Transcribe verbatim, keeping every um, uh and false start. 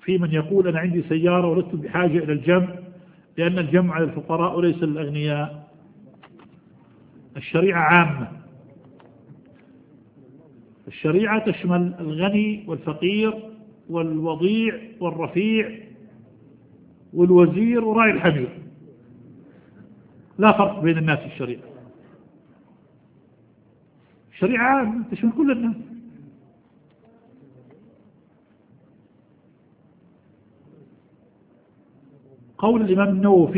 في من يقول أنا عندي سيارة ولست بحاجة إلى الجمع لأن الجمع على الفقراء وليس للأغنياء. الشريعة عامة، الشريعة تشمل الغني والفقير والوضيع والرفيع والوزير وراعي الحمير، لا فرق بين الناس في الشريعة. الشريعة عامة تشمل كل الناس. قول الإمام النووي